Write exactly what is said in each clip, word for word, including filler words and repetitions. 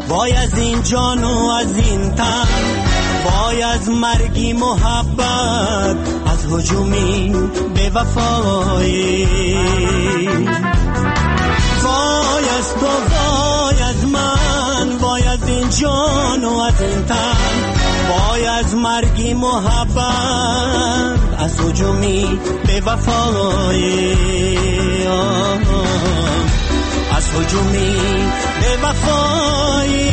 وای از این جان و از این تن، وای از مرگی محبت، از هجومی به وفایی. وای از تو وای از من، وای از این جان و از این تن، وای از مرگی محبت، از هجومی به وفایی. از هجومی به وفایی.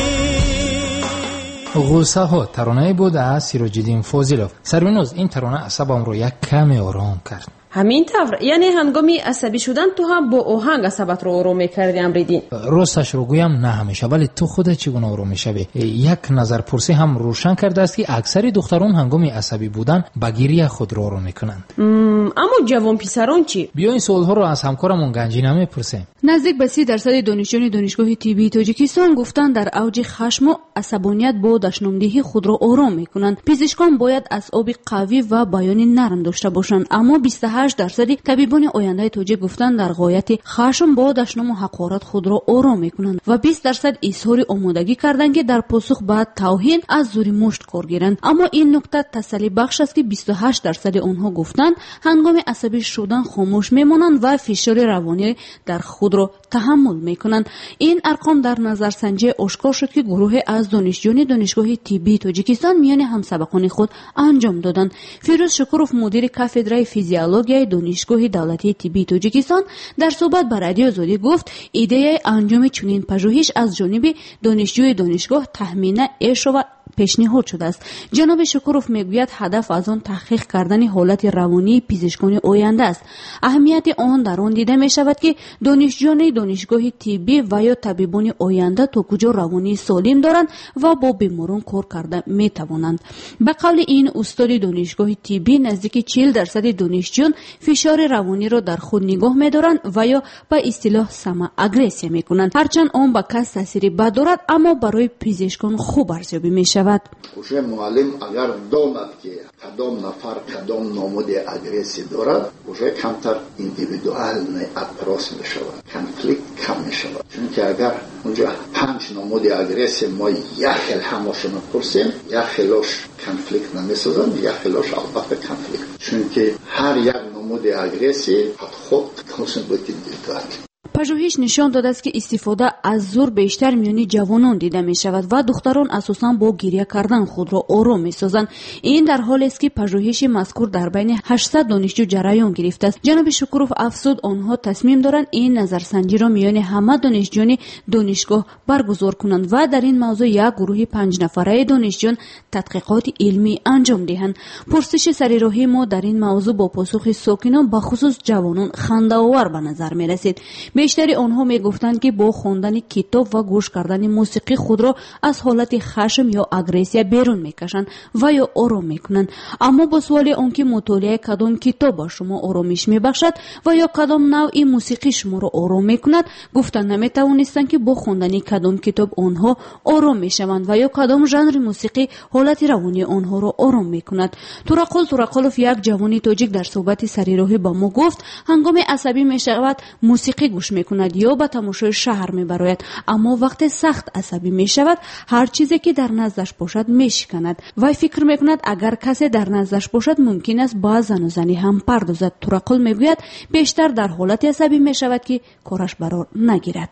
غوسه ها ترانه بود از سیراج‌الدین فاضلوف. سروناز، این ترانه عصبم رو یک کمی آرام کرد. همین طور، یعنی هنگامی عصبی شدن تو هم با آهنگ عصبت رو آروم می‌کردی امریدین؟ راستش رو گویم نه همیشه، ولی تو خودت چگونه آروم می‌شوی؟ یک نظر پرسی هم روشن کرده است که اکثر دختران هنگامی عصبی بودن با گریه خود رو آروم می‌کنند. اما جوان پسران چی؟ بیا این سوال‌ها رو از همکارمون گنجینه می‌پرسیم. نزدیک به سی درصد دانشجویان دانشگاه طبی تاجیکستان گفتند در اوج خشم و عصبانیت با دشنامدهی خود را آرام می‌کنند. پزشکان باید اعصاب قوی و بیان نرم داشته باشند، اما بیست و هشت درصد طبیبان آینده تاجیک گفتند در غایت خشم با دشنام و حقارت خود را آرام می‌کنند و بیست درصد اظهار آمادگی کردند که در پاسخ به توهین از زور مشت کار گیرند. اما این نکته تسلی بخش است که بیست و هشت درصد آنها گفتند هنگام عصبی شدن خاموش میمانند و فشار روانی در خود را تحمل میکنند. این ارقام در نظرسنجی آشکار شد که گروه از دانشجویان دانشگاه طبی تاجیکستان میان همسبقان خود انجام دادند. فیروز شکروف مدیر کاتدرای فیزیولوژی دانشگاه دولتی طبی تاجیکستان در صحبت با رادیو آزادی گفت ایده انجام چنین پژوهش از جانب دانشجوی دانشگاه تخمینه ایش و پیشنهاد شده است. جناب شکروف میگوید هدف از آن تحقیق کردن حالت روانی پزشکان آینده است. اهمیت آن در آن دیده می شود که دانشجویان دانشگاه طبی و یا طبیبان آینده تا کجا روانی سالم دارند و با بیماران کار کرده می توانند. به قول این استاد دانشگاه طبی نزدیک چهل درصد دانشجویان فشار روانی را در خود نگاه می دارند و یا به اصطلاح سما اگریسیا می کنند. هرچند آن به کس تاثیری بد دارد اما برای پزشکان خوب ارزیابی می شود. اوشه معلم اگر داند که کدام نفر کدام نمود اگریسی دارد، اوشه کمتر ایندیویدوال اپروچ می شود، کنفلیکت کم می شود. چون که اگر اونجا پنج نمود اگریسی ما یک خیل هماشون پرسیم، یک خیلش کنفلیکت نمی سازن، یک خیلش البته کنفلیکت. چون که هر یک نمود اگریسی خود کنسون باید ایندیویدوال. پژوهش نشان داده است که استفاده از زور بیشتر میان جوانان دیده می شود و دختران اساساً با گریه کردن خود را آرام می سازند. این در حالی است که پژوهش مذکور در بین هشتصد دانشجو جریان گرفته است. جناب شکروف افزود آنها تصمیم دارند این نظرسنجی را میان همه دانشجویان دانشگاه برگزار کنند و در این موضوع یک گروه پنج نفره دانشجویان تحقیقات علمی انجام دهند. پرسش سریراهی ما در این موضوع با پاسخ ساکنان به خصوص جوانان خنده‌آور به نظر می رسید. بیشتر آنها می گفتند که با خواندن کتاب و گوش کردن موسیقی خود را از حالت خشم یا اگریسیا بیرون می کشند و یا آرام می کنند. اما با سوال آنکه مطالعه کدام کتاب با شما آرامش می بخشد و یا کدام نوع موسیقی شما را آرام می کند، گفتند نمی توانستند که با خواندن کدام کتاب آنها آرام می شوند و یا کدام ژانر موسیقی حالت روانی آنها را آرام می کند. توراقل توراقلوف یک جوانی تاجیک در صحبت سریراهی با ما گفت هنگام عصبی می شود موسیقی گوش می کند یا به تماشای شهر می براید، اما وقت سخت عصبی می شود هر چیزی که در نزدش باشد می شکند و فکر می کند اگر کسی در نزدش باشد ممکن است با زن و زنی هم پردازد. توراقل می گوید بیشتر در حالت عصبی می شود که کارش برار نگیرد.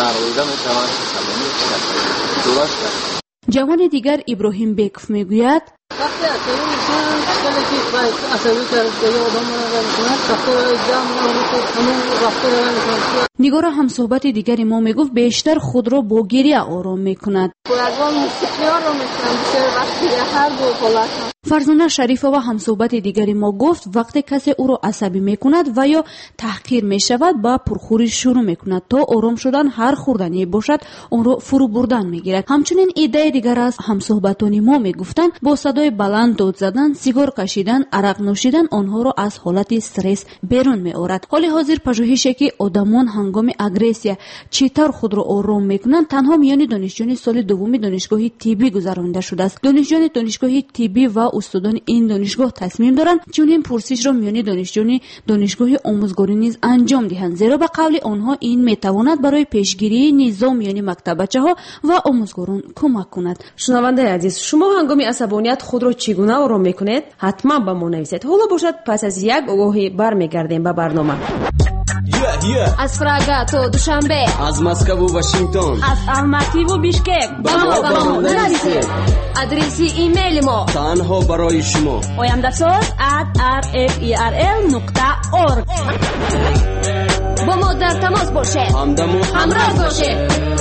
جوان دیگر ابراهیم بیکوف می گوید وقتی عصبی میشن خیلی که عصبی کرده یا آدم رو میکنن رفتار جمع همون رفتار رو میکنن. نگار هم صحبت دیگری ما میگفت بیشتر خود را با گریه آرام میکند. باید موسیقی ها رو میکنن بیشتر وقتی هر دو حالت. فرزانه شریفه و هم صحبت دیگری ما گفت وقتی کسی او را عصبی میکند و یا تحقیر میشود با پرخوری شروع میکند تا آرام شدن هر خوردنی باشد اون را فرو بردن میگیرد. همچنین ایده دیگر از هم صحبتانی ما میگفتند با صدای صدای بلند داد زدن، سیگار کشیدن، عرق نوشیدن آنها را از حالت استرس بیرون می آورد. حال حاضر پژوهشی که آدمان هنگام اگرسیا چطور خود را آرام میکنند تنها میان دانشجویان سال دوم دانشگاه طبی گذرانده شده است. دانشجویان دانشگاه طبی و استادان این دانشگاه تصمیم دارند چنین پرسش را میان دانشجویان دانشگاه آموزگاری نیز انجام دهند، زیرا به قول آنها این میتواند برای پیشگیری نظام میان مکتبچه‌ها و آموزگاران کمک کند. شنونده عزیز، شما هنگام عصبانیت خود را چگونه آرام میکنید؟ حتما با ما نویسید. حالا باشد پس از یک آگاهی برمیگردیم به برنامه. Yeah, yeah. از پراگ تا دوشنبه، از مسکو و واشنگتن، از الماتی و بیشکک با ما با ما نویسید. آدرس ایمیل ما تنها برای شما oyamdasoz at r f e r l nokta org. با ما در تماس باشید، همدم و همراه باشید.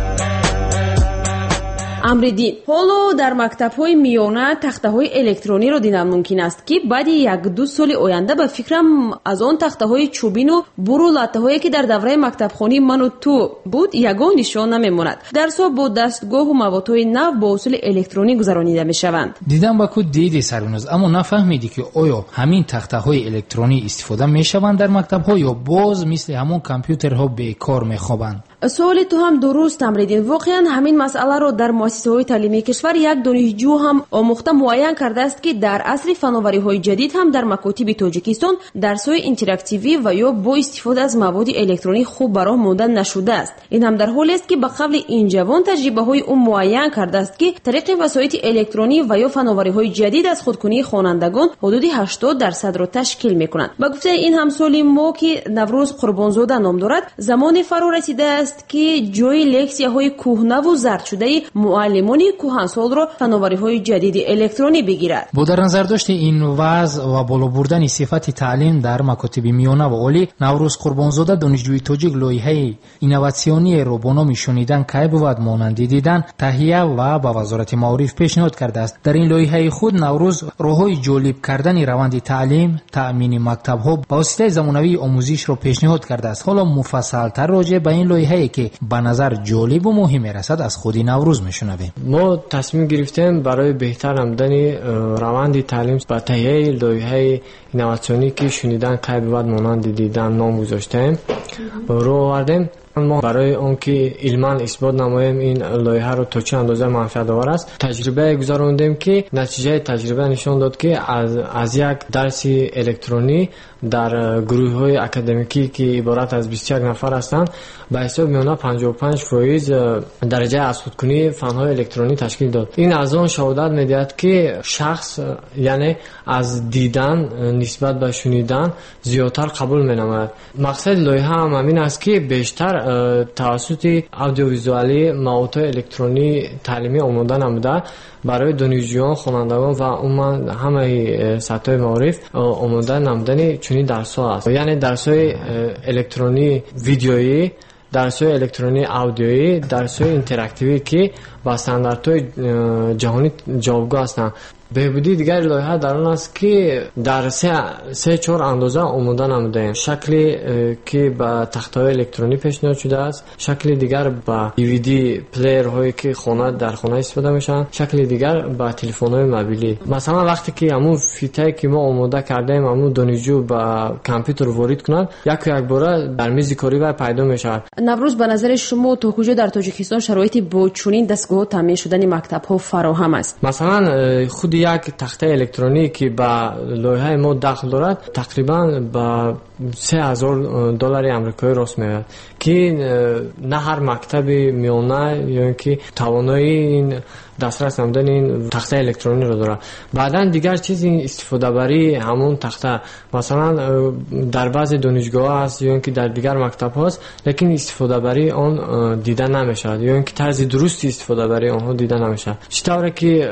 امریدین، حالا در مکتب‌های میانه تخته‌های الکترونی را دیدن ممکن است که بعد یک دو سال آینده به فکرم از آن تخته‌های چوبین و برولاته‌هایی که در دوره مکتبخوانی من و تو بود یگان نشان نمی‌ماند. درس‌ها با دستگاه و موادهای نو با اصول الکترونی گذرانیده می‌شوند. دیدم با کو دیدی سرونوز، اما نفهمیدی که آیا همین تخته‌های الکترونی استفاده می‌شوند در مکتب‌ها یا باز مثل همون کامپیوترها بیکار می‌خوابند؟ سوال تو هم درست امریدین. واقعا همین مسئله رو در مؤسسه‌های تعلیمی کشور یک دانشجو هم آموخته معین کرده است که در عصر فناوری‌های جدید هم در مکاتب تاجیکستان درس‌های اینتراکتیوی و یا با استفاده از مواد الکترونی خوب برای ماندن نشده است. این هم در حالی است که به قول این جوان تجربه‌های او معین کرده است که طریق وسایل الکترونی و یا فناوری‌های جدید از خودکنی خوانندگان حدود هشتاد درصد را تشکیل می‌کنند. با گفته این همسالی ما که نوروز قربانزاده نام دارد، زمان فرا رسیده است که جای لکسیاهای کهنه و زرد شده معلمان کهنسال را فناوری‌های جدید الکترونی بگیرد. با در نظر داشت این وضع و بالا بردن صفت تعلیم در مکاتب میانه و عالی، نوروز قربانزاده دانشجوی تاجیک لایحه اینواسیونی را با نام شنیدن کی بود مانندی دیدن تهیه و با وزارت معارف پیشنهاد کرده است. در این لایحه خود نوروز راههای جالب کردن روند تعلیم، تأمین مکتب‌ها با واسطه زمانوی آموزش را پیشنهاد کرده است. حالا مفصل‌تر راجع به این لایحه که به نظر جالب و مهم میرسد از خودی نوروز میشنویم. ما تصمیم گرفتیم برای بهتر نمودن روند تعلیم با تهیه لایحه اینواسیونی که شنیدن کی بود مانند دیدن نام گذاشتیم رو آوردیم. ما برای اون که علما اثبات نماییم این لایحه رو تا چه اندازه منفعت آور است تجربه گذراندیم که نتیجه تجربه نشان داد که از از یک درس الکترونی در گروه‌های اکادمیکی که عبارت از بیست و یک نفر هستند به حساب میانه پنجاه و پنج درصد درجه از خودکنی فن‌های الکترونی تشکیل داد. این از آن شهادت می‌دهد که شخص یعنی از دیدن نسبت به شنیدن زیادتر قبول می‌نماید. مقصد لایحه هم همین است که بیشتر توسط اودیویزوالی مواد الکترونی تعلیمی آموزان نموده برای دانشجویان، خوانندگان و عموما همه سطح معارف آموزان نمودن چنین درس‌ها است. یعنی درس‌های الکترونی ویدیویی، درس‌های الکترونی آدیویی، درس‌های اینتراکتیوی که با استانداردهای جهانی جوابگو هستند. بهبودی دیگر لایحه در آن است که در سه سه چهار اندازه آموزان نموده شکلی که با تخته‌های الکترونی پیشنهاد شده است، شکل دیگر با دیویدی پلیر هایی که خانه در خانه استفاده میشن، شکل دیگر با تلفن‌های موبیلی. مثلا وقتی که همون فیته که ما آماده کردیم همون دانشجو با کامپیوتر وارد کنند یک یک بار در میز کاری و پیدا میشه. نوروز به نظر شما تا کجا در تاجیکستان شرایطی با چنین دستگاه تامین شدن مکتب‌ها فراهم است؟ مثلا خود یک تخته الکترونی که با لایحه ما داخل دارد تقریبا با سه هزار دلار آمریکایی راست میاد که نه هر مکتب میانه یا که توانایی این دسترس نمودن این تخته الکترونی رو داره. بعداً دیگر چیزی استفاده بری همون تخته مثلا در بعضی دانشگاه هست یا اینکه در دیگر مکتب هست لیکن استفاده بری آن دیده نمیشه یا اینکه طرز درستی استفاده بری آنها دیده نمیشه. چطوره که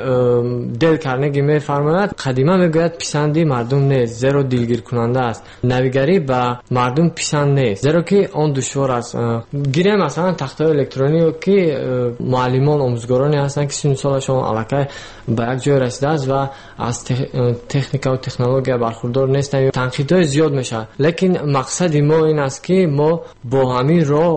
دل کارنگی میفرماید قدیما میگوید پسندی مردم نیست زیرا دلگیر کننده است، نویگری با مردم پسند نیست زیرا که آن دشوار است. گیره مثلا تخته الکترونی که معلمان آموزگارانی هستند که سالشون علاقه به یک جای رسیده است و از تکنیک و تکنولوژی برخوردار نیستن، تنقیدهای زیاد میشه. لیکن مقصد ما این است که ما با همین راه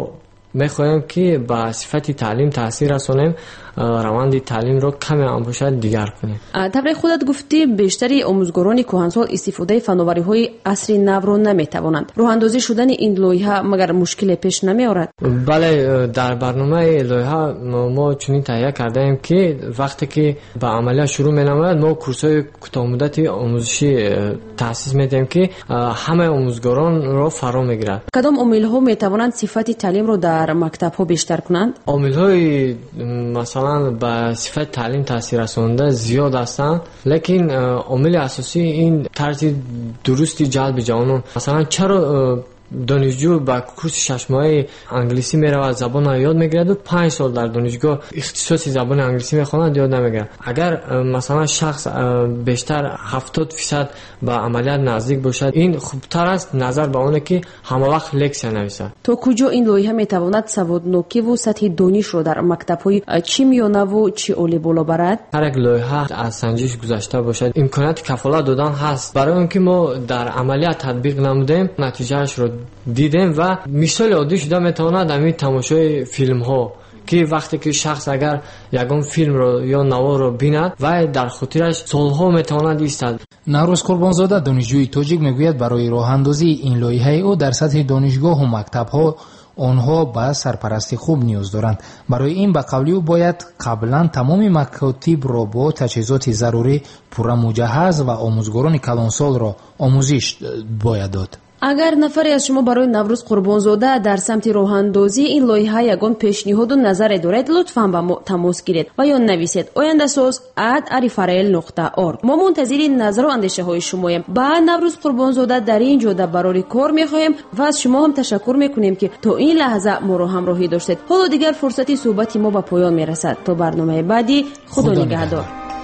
میخوایم که با صفت تعلیم تاثیر رسونیم، روند تعلیم رو کمی هم باشد دیگر کنیم. طبعا خودت گفتی بیشتری آموزگاران کهنسال استفاده فناوری‌های عصری نو رو نمیتوانند. راه اندازی شدن این لایحه مگر مشکل پیش نمیآورد؟ بله، در برنامه لایحه ما چنین تهیه کرده ایم که وقتی که به عملیات شروع می‌نماید ما کورس‌های کوتاه مدتی آموزشی تأسیس می‌دهیم که همه آموزگاران رو فرا می‌گیرد. کدام عامل‌ها میتوانند صفت تعلیم رو در مکتب‌ها بیشتر کنند؟ عامل‌های مثلا به صفت تعلیم تاثیر رساننده زیاد هستند، لیکن عامل اساسی این طرز درستی جلب جوانان. مثلا چرا دانشجو با کورس شش ماهه انگلیسی میره و زبان یاد میگیرد و پنج سال در دانشگاه اختصاصی زبان انگلیسی میخواند یاد نمیگیرد؟ اگر مثلا شخص بیشتر هفتاد درصد به عملیات نزدیک باشد، این خوبتر است نظر به اونه که همه وقت لکسیا نویسد. تا کجا این لایحه میتواند سوادنوکی و سطح دانش رو در مکتب‌های چی میانه و چی عالی بالا برد؟ هر یک لایحه از سنجش گذشته باشد امکانات کفالت دادن هست. برای اینکه ما در عملیات تطبیق نمودیم، نتیجهش رو دیدیم و مثال عادی شده میتواند همین تماشای فیلم ها که وقتی که شخص اگر یگان فیلم رو یا نوا رو بیند و در خاطرش سالها میتواند ایستد. نوروز قربانزاده دانشجوی تاجیک میگوید برای راه اندازی این لایحه او در سطح دانشگاه و مکتب ها آنها به سرپرستی خوب نیاز دارند. برای این به قولی او باید قبلا تمام مکاتب را با تجهیزات ضروری پورا مجهز و آموزگاران کلانسال را آموزش باید داد. اگر نفری از شما برای نوروز قربانزاده در سمت راه اندازی این لایحه یگان پیشنهاد و نظر دارید، لطفاً با ما تماس گیرید و یا نویسید آینده ساز ات آریفرایل نقطه اورگ. ما منتظر نظر و اندیشه های شماییم. بعد نوروز قربانزاده در این جاده برای کار میخواهیم و از شما هم تشکر میکنیم که تا این لحظه ما رو همراهی داشتید. حالا دیگر فرصتی صحبتی ما به پایان میرسد. تا برنامه بعدی، خدا نگهدار.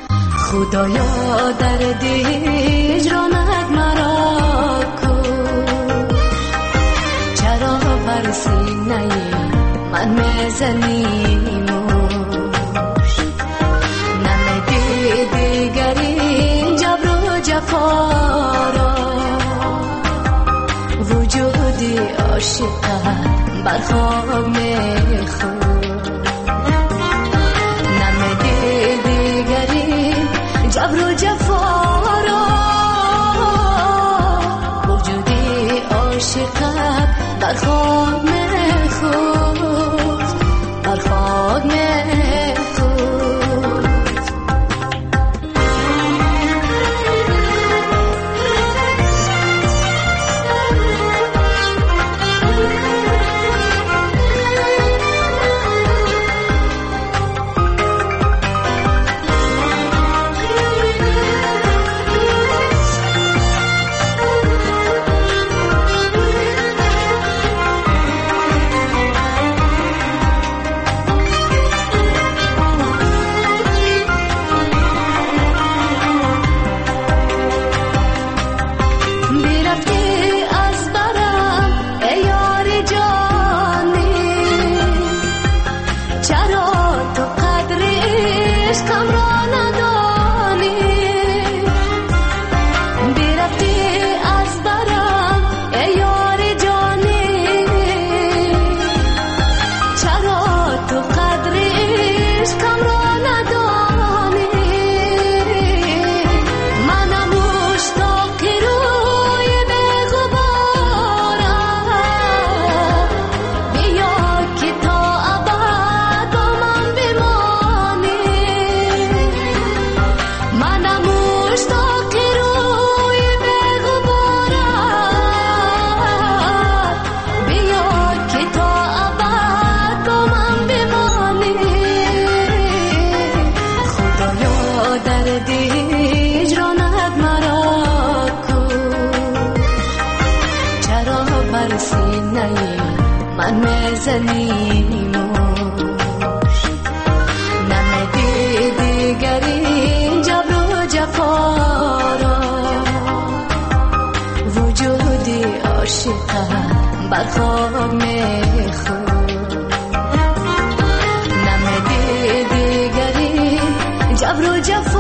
خدایا در دیجرانت مرا بر سینه من میزنی موش، نمیدی دیگری جبر و جفا را، وجودی عاشقت بر خواب میخور، نمیدی دیگری جبر و جفا را، وجودی عاشقت بر خواب میخواد، بر خواب میخواد. من میزنی موش، نمیدی دیگری جبر و جفا را، وجودی عاشقت بر خواب میخور، نمیدی دیگری جبر و جفا